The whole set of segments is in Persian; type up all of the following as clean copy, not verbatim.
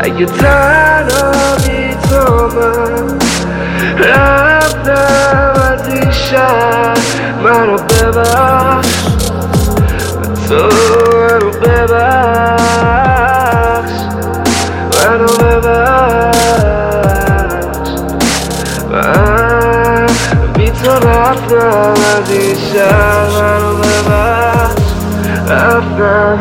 اگه تنها بی تو من رفتم از این شهر، منو ببخش تو، منو ببخش، منو ببخش. من بی تو رفتم از این شهر، منو ببخش، رفتم.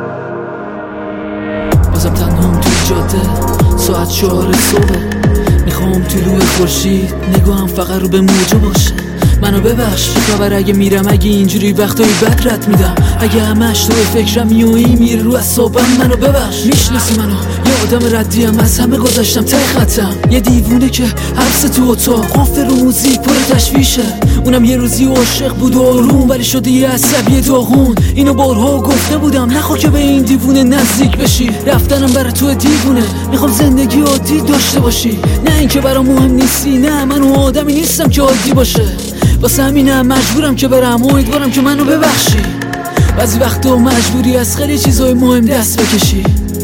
بازم تنهام توی جاده، ساعت 4 صبح، میخوام طلوع خورشید نگاهم فقط رو به موجه باشه. منو ببخش، چه خبر اگه میرم، اگه اینجوری وقتایی بد رد میدم، اگه همش تو فکرم میویی میره رو اعصابم. منو ببخش، میشناسی منو، یه آدم ردیم، از همه گذاشتم ته خطم، یه دیوونه که حبس تو اتاق، قافل رو موزیک پر تشویشه. اونم یه روزی عاشق بود و آروم، ولی شده یه عصبی داغون. اینو بارها گفته بودم، نخوا که به این دیوونه نزدیک بشی. رفتنم برای تو دیوونه، میخوام زندگی عادی داشته باشی، نه اینکه برام مهم نیستی. نه، من اون آدمی نیستم که عادی باشه، واسه همینم مجبورم که برم. امیدوارم که منو ببخشی، بعضی وقتا مجبوری از خیلی چیزای مهم دست بکشی.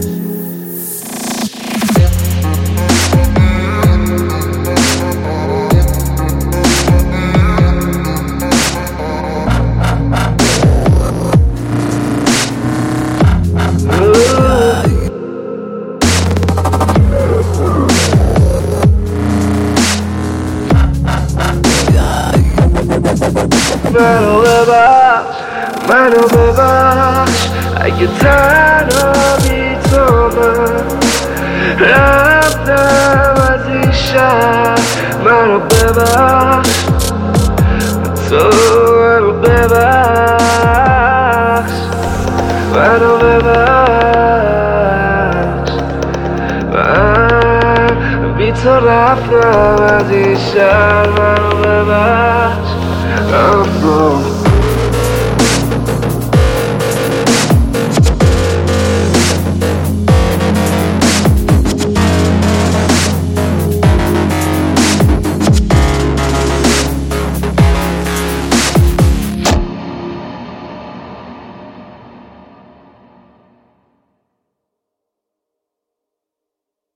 منو ببخش، منو ببخش، اگه تنها بی تو من رفتم از این شهر، منو ببخش تو، منو ببخش، منو ببخش. من بی تو رفتم از این شهر، منو ببخش.